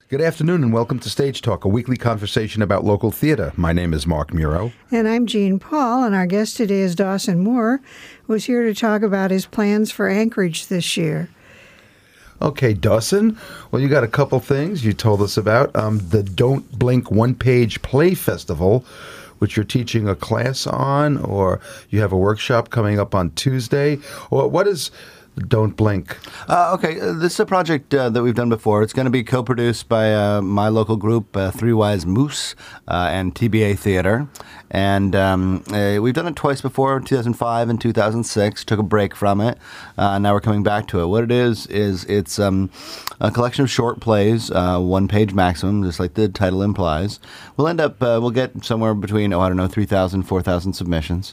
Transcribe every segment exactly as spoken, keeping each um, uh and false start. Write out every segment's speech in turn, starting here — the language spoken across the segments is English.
Good afternoon and welcome to Stage Talk, a weekly conversation about local theater. My name is Mark Muro. And I'm Jean Paul, and our guest today is Dawson Moore, who's here to talk about his plans for Anchorage this year. Okay, Dawson, well, you got a couple things you told us about. Um, the Don't Blink One-Page Play Festival, which you're teaching a class on, or you have a workshop coming up on Tuesday. Or what is Don't Blink? Uh, okay, uh, this is a project uh, that we've done before. It's going to be co-produced by uh, my local group, uh, Three Wise Moose, uh, and T B A Theater. And um, uh, we've done it twice before, two thousand five and two thousand six. Took a break from it. Uh, now we're coming back to it. What it is, is it's um, a collection of short plays, uh, one page maximum, just like the title implies. We'll end up, uh, we'll get somewhere between, oh, I don't know, three thousand, four thousand submissions.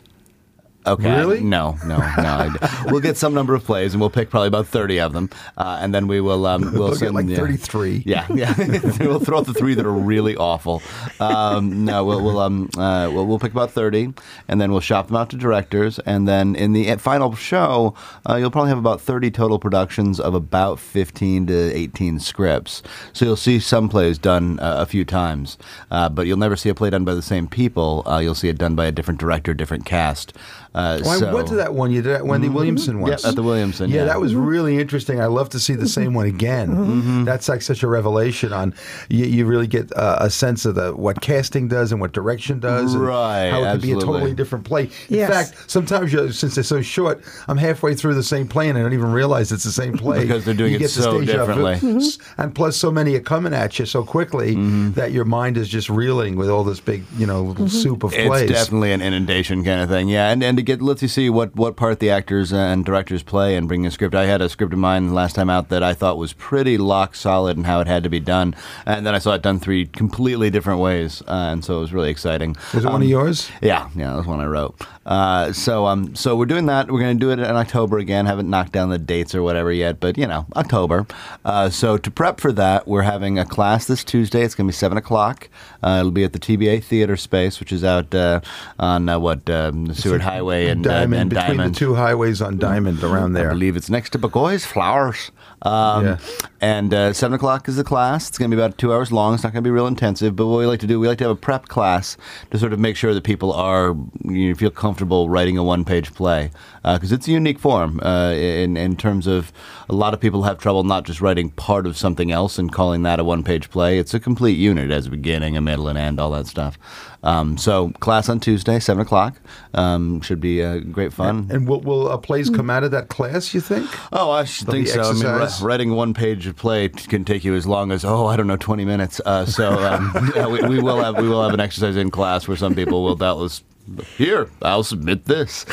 Okay. Really? No, no, no. We'll get some number of plays, and we'll pick probably about thirty of them, uh, and then we will um, we'll, we'll send get like yeah. thirty-three. Yeah, yeah. We'll throw out the three that are really awful. Um, no, we'll we'll um uh, we'll, we'll pick about thirty, and then we'll shop them out to directors, and then in the final show, uh, you'll probably have about thirty total productions of about fifteen to eighteen scripts. So you'll see some plays done uh, a few times, uh, but you'll never see a play done by the same people. Uh, you'll see it done by a different director, different cast. Uh, well, so, I went to that one. You did at Wendy mm-hmm. Williamson once. Yeah, at the Williamson. Yeah, yeah. that was really interesting. I love to see the same one again. Mm-hmm. That's like such a revelation on. You, you really get uh, a sense of the what casting does and what direction does, and right? How it absolutely. could be a totally different play. In yes. fact, sometimes you, since they're so short, I'm halfway through the same play and I don't even realize it's the same play because they're doing you it get so differently. Mm-hmm. And plus, so many are coming at you so quickly mm-hmm. that your mind is just reeling with all this big, you know, mm-hmm. soup of it's plays. It's definitely an inundation kind of thing. Yeah, and and to get lets you see what. what part the actors and directors play and bring a script. I had a script of mine last time out that I thought was pretty lock solid in how it had to be done, and then I saw it done three completely different ways, uh, and so it was really exciting. Was it um, one of yours? Yeah, yeah, that was one I wrote. Uh, so um, so we're doing that. We're going to do it in October again. Haven't knocked down the dates or whatever yet, but you know, October. Uh, so to prep for that, we're having a class this Tuesday. It's going to be seven o'clock. Uh, it'll be at the T B A Theater Space, which is out uh, on uh, what um, Seward Highway and Diamond, uh, and between Diamond. the two highways on Diamond around there. I believe it's next to Burgoy's Flowers. Um, yeah. And uh, seven o'clock is the class. It's going to be about two hours long. It's not going to be real intensive. But what we like to do, we like to have a prep class to sort of make sure that people are you know, feel comfortable writing a one-page play because uh, it's a unique form uh, in in terms of a lot of people have trouble not just writing part of something else and calling that a one-page play. It's a complete unit as a beginning, a middle, and end, all that stuff. Um, so class on Tuesday, seven o'clock. Um, should be uh, great fun. And, and will, will uh, plays come out of that class, you think? Oh, I should think so. I mean, r- writing one page of play can take you as long as, oh, I don't know, twenty minutes. Uh, so um, yeah, we, we will have we will have an exercise in class where some people will doubtless, here, I'll submit this.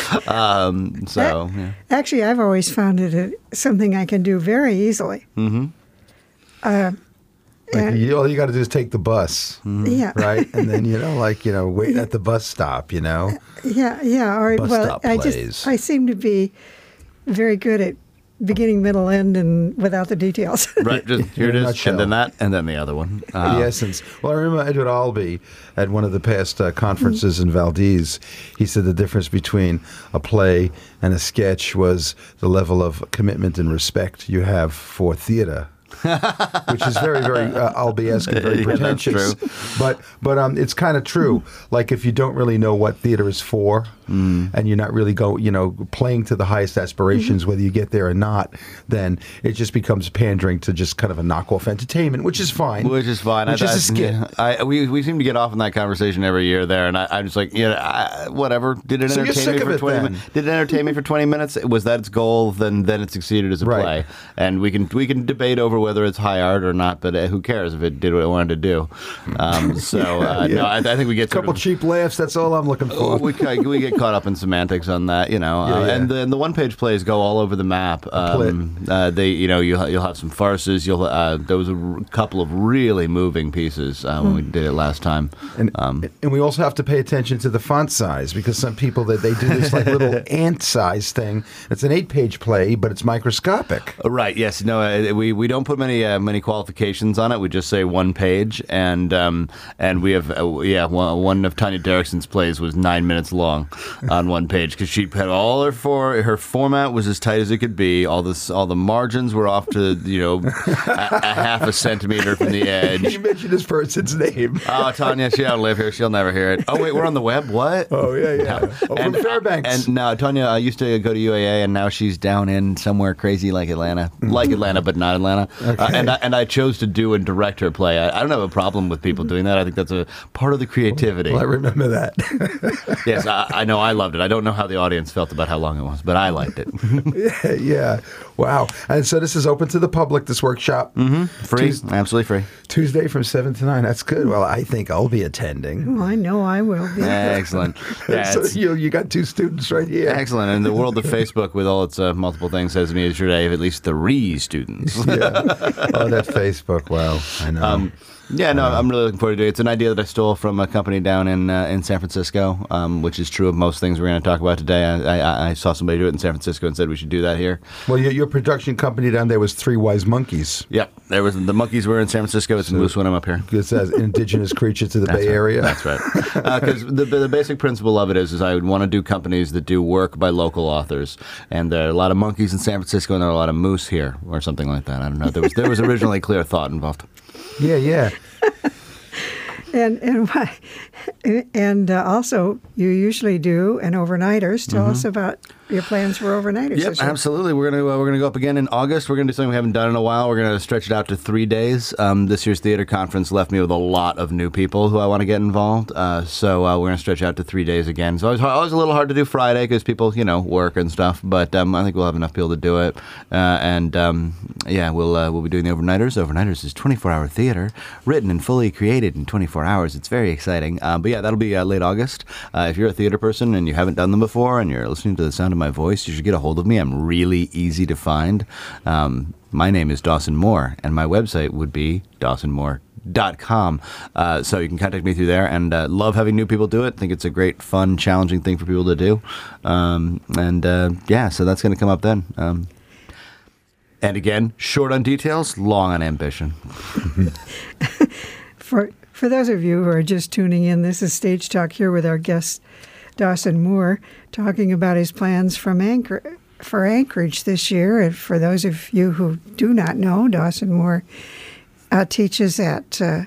Um, so yeah. Actually, I've always found it a, something I can do very easily. Mm-hmm. Uh, Like you, all you got to do is take the bus, mm-hmm. yeah, right, and then you know, like you know, wait at the bus stop, you know. Yeah, yeah. Or bus well, stop I plays. just I seem to be very good at beginning, middle, end, and without the details. Right, just here it is, and then that, and then the other one. Uh, the essence. Well, I remember Edward Albee at one of the past uh, conferences mm-hmm. in Valdez. He said the difference between a play and a sketch was the level of commitment and respect you have for theater. Which is very, very uh, Albee-esque and very yeah, pretentious. But but um, it's kind of true. Mm-hmm. Like if you don't really know what theater is for, mm. and you're not really go, you know, playing to the highest aspirations, mm-hmm. whether you get there or not, then it just becomes pandering to just kind of a knockoff entertainment, which is fine. Which is fine. Which I, is I, a skit. I, we we seem to get off in that conversation every year there, and I, I'm just like, you know, I, whatever. Did it so entertain me for it, twenty then. minutes? Did it entertain me for twenty minutes? Was that its goal? Then then it succeeded as a right. play, and we can we can debate over whether it's high art or not, but uh, who cares if it did what it wanted to do? Um, so uh, yeah. no, I, I think we get a couple sort of, cheap laughs. That's all I'm looking for. we we get caught up in semantics on that, you know, yeah, uh, yeah. and then the one page plays go all over the map. Um, uh, they, you know, you'll you'll have some farces. You'll uh, there was a r- couple of really moving pieces uh, when mm. we did it last time, and um, and we also have to pay attention to the font size because some people that they do this like little ant size thing. It's an eight page play, but it's microscopic. Right. Yes. No. Uh, we we don't put many uh, many qualifications on it. We just say one page, and um, and we have uh, yeah one, one of Tanya Derrickson's plays was nine minutes long. on one page because she had all her for her format was as tight as it could be. All this, all the margins were off to you know a, a half a centimeter from the edge. You mentioned this person's name. Oh, Tanya, she don't live here. She'll never hear it. Oh wait, we're on the web. What? Oh yeah, yeah. Oh, and, from Fairbanks. And no, Tanya uh, used to go to U A A, and now she's down in somewhere crazy like Atlanta, like Atlanta, but not Atlanta. Okay. Uh, and I, and I chose to do and direct her play. I, I don't have a problem with people doing that. I think that's a part of the creativity. Well, I remember that. Yes, I, I know. I loved it. I don't know how the audience felt about how long it was, but I liked it. yeah, yeah. Wow. And so this is open to the public, this workshop. Mm-hmm. Free. Tues- Absolutely free. Tuesday from seven to nine. That's good. Well, I think I'll be attending. Oh, I know I will be. Excellent. Yeah, so you, you got two students right here. Excellent. And the world of Facebook, with all its uh, multiple things, says to me, you should have at least three students. Yeah. Oh, that Facebook. Wow. I know. Um, Yeah, no, I'm really looking forward to it. It's an idea that I stole from a company down in uh, in San Francisco, um, which is true of most things we're going to talk about today. I, I, I saw somebody do it in San Francisco and said we should do that here. Well, your, your production company down there was Three Wise Monkeys. Yep, there was the monkeys were in San Francisco. It's so, Moose when I'm up here. It says indigenous creature to the That's Bay right. Area. That's right. Because uh, the the basic principle of it is is I would want to do companies that do work by local authors, and there are a lot of monkeys in San Francisco, and there are a lot of moose here, or something like that. I don't know. There was there was originally clear thought involved. Yeah, yeah. And and why, and uh, also you usually do an overnighters. Tell mm-hmm. us about your plans for overnighters. Yep, absolutely. We're gonna uh, we're gonna go up again in August. We're gonna do something we haven't done in a while. We're gonna stretch it out to three days. Um, this year's theater conference left me with a lot of new people who I want to get involved. Uh, so uh, we're gonna stretch out to three days again. So it's always, always a little hard to do Friday because people you know work and stuff. But um, I think we'll have enough people to do it. Uh, and um, yeah, we'll uh, we'll be doing the overnighters. Overnighters is twenty-four hour theater, written and fully created in twenty-four hours. It's very exciting. Uh, but yeah, that'll be uh, late August. Uh, if you're a theater person and you haven't done them before and you're listening to the sound of my voice, you should get a hold of me. I'm really easy to find. Um, my name is Dawson Moore, and my website would be dawson moore dot com. Uh, so you can contact me through there, and uh, love having new people do it. Think it's a great, fun, challenging thing for people to do. Um, and uh, yeah, so that's going to come up then. Um, and again, short on details, long on ambition. for for those of you who are just tuning in, this is Stage Talk here with our guest Dawson Moore, talking about his plans from Anchor, for Anchorage this year. And for those of you who do not know, Dawson Moore uh, teaches at uh,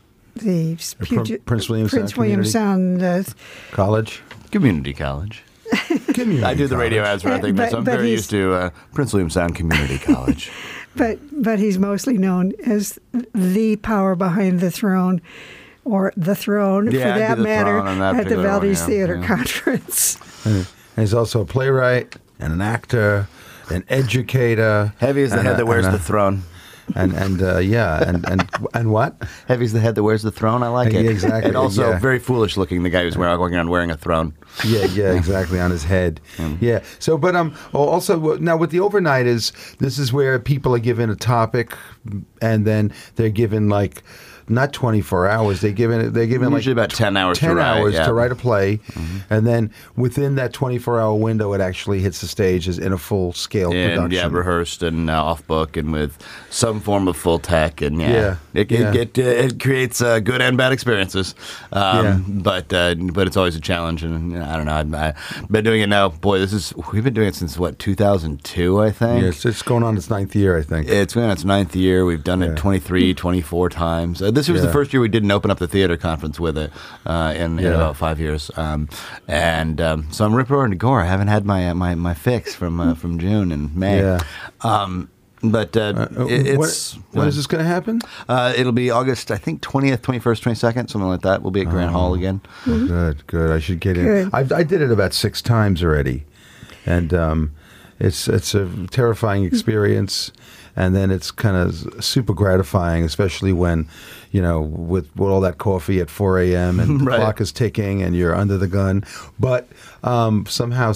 the Puget, Prince William Prince Sound, William Sound uh, College. Community College. Community I do the radio college. ads for I think But- so I'm but very he's- used to uh, Prince William Sound Community College. But but he's mostly known as the power behind the throne, or the throne, Yeah, for I'd be that the matter, throne on that at the particular one, Valdez yeah, Theater yeah. Conference. And he's also a playwright and an actor, an educator. Heavy is the and head a- that wears and the a- throne. And and uh, yeah, and, and and what? Heavy's the head that wears the throne. I like it. Yeah, exactly, And also yeah. very foolish looking. The guy who's wearing, walking around wearing a throne. Yeah, yeah, exactly, on his head. Yeah. So, but um, oh, also now with the overnighters, this is where people are given a topic, and then they're given like not twenty-four hours. They given they're given Usually like about ten hours to ten write, hours yeah. to write a play, and then within that twenty-four hour window, it actually hits the stage as in a full scale And production. yeah, rehearsed and uh, off book and with some form of full tech and yeah, Yeah, it yeah. it, it, it creates uh, good and bad experiences. Um, Yeah. But uh, but it's always a challenge and I don't know. I've, I've been doing it now. Boy, this is we've been doing it since what two thousand two, I think. Yeah, it's, it's going on its ninth year, I think. It's been its ninth year. We've done it Yeah. twenty-three, twenty-four times. Uh, this was Yeah. the first year we didn't open up the theater conference with it uh, in, in Yeah. about five years. Um, and um, so I'm rip roaring to gore. I haven't had my uh, my, my fix from uh, from June and May. Yeah. Um, but uh, Uh, it, what- it's when is this going to happen? Uh, it'll be August, I think, twentieth, twenty-first, twenty-second, something like that. We'll be at Grant Hall again. Oh, good, good. I should get in. Good. I've, I did it about six times already, and um, it's it's a terrifying experience, and then it's kind of super gratifying, especially when, you know, with, with all that coffee at four a.m. and the Right. clock is ticking and you're under the gun. But um, somehow, some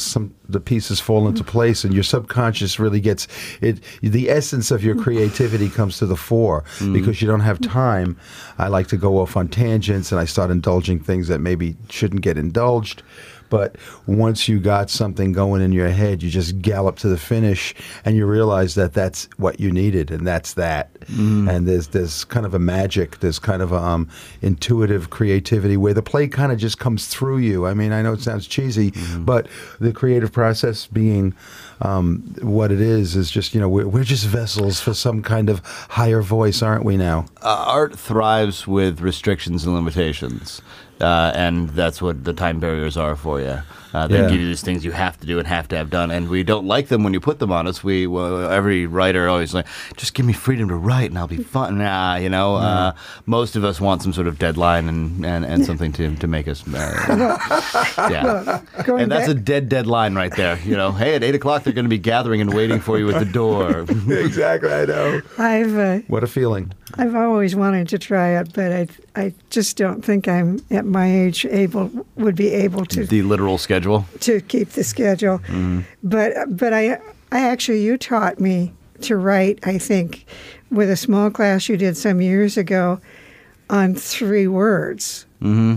the pieces fall into place, and your subconscious really gets it. The essence of your creativity comes to the fore mm-hmm. because you don't have time. I like to go off on tangents, and I start indulging things that maybe shouldn't get indulged. But once you got something going in your head, you just gallop to the finish, and you realize that that's what you needed, and that's that. Mm. And there's there's kind of a magic, there's kind of a um, intuitive creativity where the play kind of just comes through you. I mean, I know it sounds cheesy, mm. but the creative process being um, what it is is just, you know, we're, we're just vessels for some kind of higher voice, aren't we now? Uh, art thrives with restrictions and limitations. Uh, and that's what the time barriers are for you. Uh, they yeah. give you these things you have to do and have to have done, and we don't like them when you put them on us. We well, every writer always like, just give me freedom to write, and I'll be fun. Nah, you know, mm. uh, most of us want some sort of deadline and, and, and something to to make us. Uh, yeah, well, and that's back. a dead deadline right there. You know, hey, at eight o'clock they're going to be gathering and waiting for you at the door. Exactly, I know. I've uh, what a feeling. I've always wanted to try it, but I I just don't think I'm at my age able would be able to the literal schedule to keep the schedule. Mm-hmm. But but I I actually you taught me to write. I think with a small class you did some years ago on three words. Mm-hmm.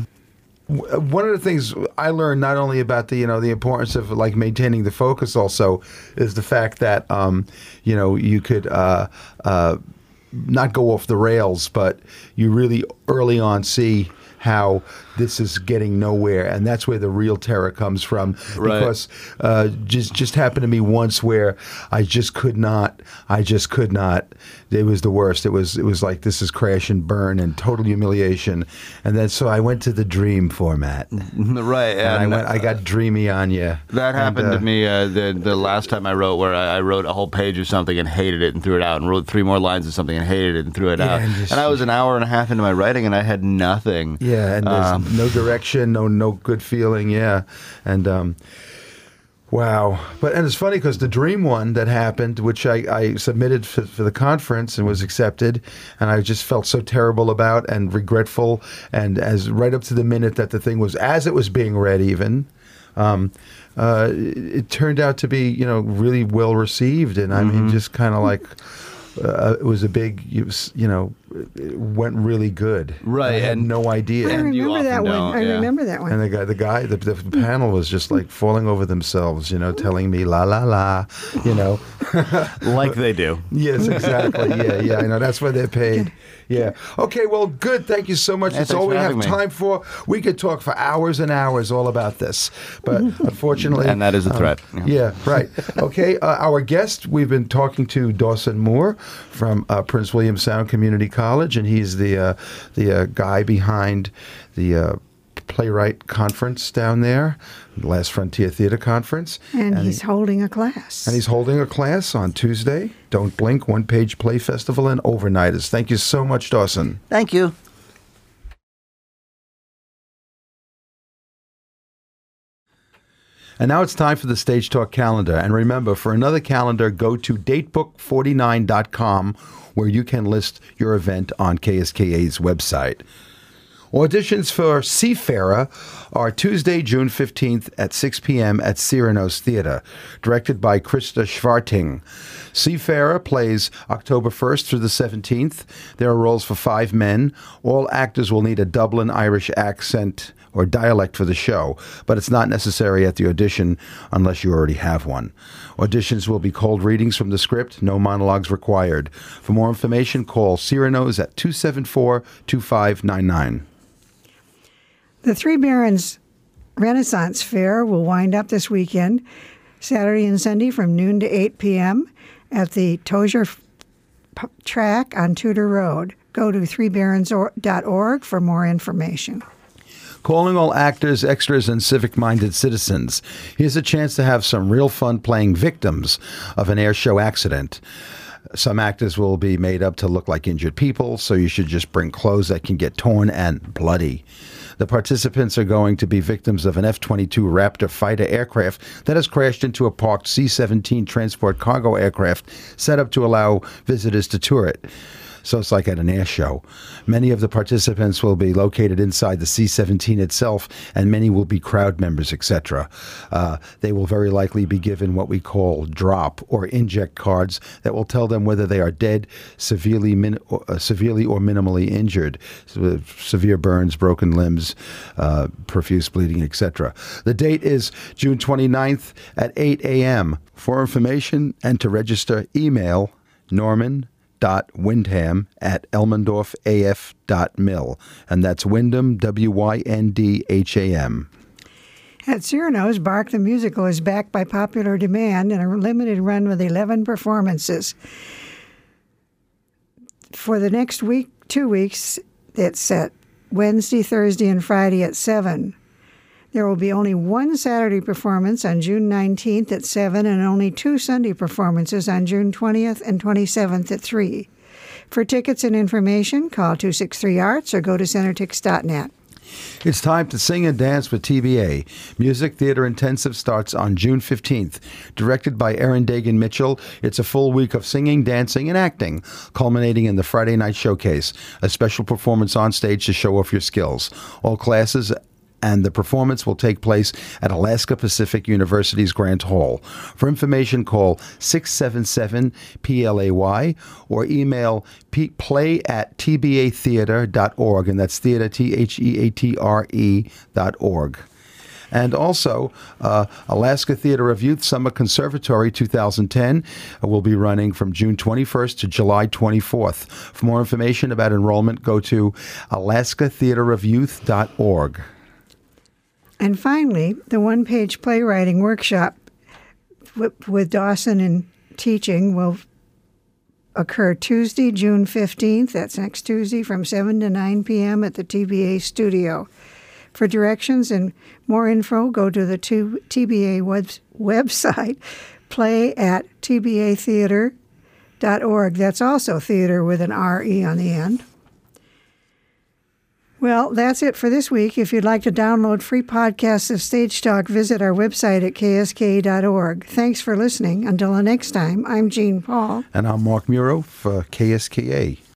One of the things I learned not only about the you know the importance of like maintaining the focus also is the fact that um, you know you could. Uh, uh, not go off the rails, but you really early on see how this is getting nowhere, and that's where the real terror comes from. Right. Because uh, just just happened to me once where I just could not, I just could not. It was the worst. It was it was like this is crash and burn and total humiliation. And then so I went to the dream format. Right. And, and I went. I got dreamy on you. That happened and, uh, to me uh, the the last time I wrote, where I, I wrote a whole page of something and hated it and threw it out, and wrote three more lines of something and hated it and threw it Yeah, out. and just- And I was an hour and a half into my writing, and I had nothing. Yeah, and there's Um, no direction, no no good feeling. Yeah, and um, wow. But and it's funny because the dream one that happened, which I, I submitted for, for the conference and was accepted, and I just felt so terrible about and regretful, and as right up to the minute that the thing was as it was being read, even. Um, uh, it, it turned out to be, you know, really well received, and I Mm-hmm. mean, just kind of like. Uh, it was a big, you you know, it went really good. Right, I had and- no idea. I And you remember that often one. don't, I yeah. remember that one. And the guy, the guy, the, the panel was just like falling over themselves, you know, telling me la la la, you know. like they do. Yes, exactly. Yeah, yeah. I know that's why they're paid. Yeah. Okay. Well, good. Thank you so much. Yeah, That's thanks all we for have having me. time for. We could talk for hours and hours all about this, but unfortunately, And that is a threat. um, yeah. Right. Okay. Uh, our guest, we've been talking to Dawson Moore from uh, Prince William Sound Community College, and he's the uh, the uh, guy behind the uh, Playwright Conference down there, Last Frontier Theater Conference, and, and he's he- holding a class. and he's holding a class on Tuesday. Don't Blink, One Page Play Festival and Overnighters. Thank you so much, Dawson. Thank you. And now it's time for the Stage Talk calendar. And remember, for another calendar, go to datebook forty-nine dot com, where you can list your event on K S K A's website. Auditions for Seafarer are Tuesday, June fifteenth at six p.m. at Cyranos Theater, directed by Krista Schwarting. Seafarer plays October first through the seventeenth. There are roles for five men. All actors will need a Dublin Irish accent or dialect for the show, but it's not necessary at the audition unless you already have one. Auditions will be cold readings from the script, no monologues required. For more information, call Cyranos at two seven four, two five nine nine. The Three Barons Renaissance Fair will wind up this weekend, Saturday and Sunday from noon to eight p.m. at the Tozier P- Track on Tudor Road. Go to three barons dot org for more information. Calling all actors, extras, and civic-minded citizens. Here's a chance to have some real fun playing victims of an air show accident. Some actors will be made up to look like injured people, so you should just bring clothes that can get torn and bloody. The participants are going to be victims of an F twenty-two Raptor fighter aircraft that has crashed into a parked C seventeen transport cargo aircraft set up to allow visitors to tour it. So it's like at an air show. Many of the participants will be located inside the C seventeen itself, and many will be crowd members, et cetera. Uh, they will very likely be given what we call drop or inject cards that will tell them whether they are dead, severely, min- or, uh, severely or minimally injured, so, severe burns, broken limbs, uh, profuse bleeding, et cetera. The date is June twenty-ninth at eight a.m. For information and to register, email Norman dot Windham at elmendorf a f dot mil, and that's Wyndham, W Y N D H A M. At Cyrano's, Bark the Musical is back by popular demand in a limited run with eleven performances. For the next week, two weeks, it's at Wednesday, Thursday, and Friday at seven. There will be only one Saturday performance on June nineteenth at seven and only two Sunday performances on June twentieth and twenty-seventh at three. For tickets and information, call two six three arts or go to centertix dot net. It's time to sing and dance with T B A. Music Theater Intensive starts on June fifteenth. Directed by Erin Dagan Mitchell, it's a full week of singing, dancing, and acting, culminating in the Friday night showcase, a special performance on stage to show off your skills. All classes and the performance will take place at Alaska Pacific University's Grant Hall. For information, call six seven seven P L A Y or email p- play at t b a theater dot org, and that's theater, T H E A T R E dot org. And also, uh, Alaska Theater of Youth Summer Conservatory two thousand ten will be running from June twenty-first to July twenty-fourth. For more information about enrollment, go to alaska theater of youth dot org. And finally, the one-page playwriting workshop with Dawson and teaching will occur Tuesday, June fifteenth. That's next Tuesday from seven to nine p.m. at the T B A studio. For directions and more info, go to the T B A web- website, play at t b a theater dot org. That's also theater with an R E on the end. Well, that's it for this week. If you'd like to download free podcasts of Stage Talk, visit our website at k s k a dot org. Thanks for listening. Until the next time, I'm Jean Paul. And I'm Mark Muro for K S K A.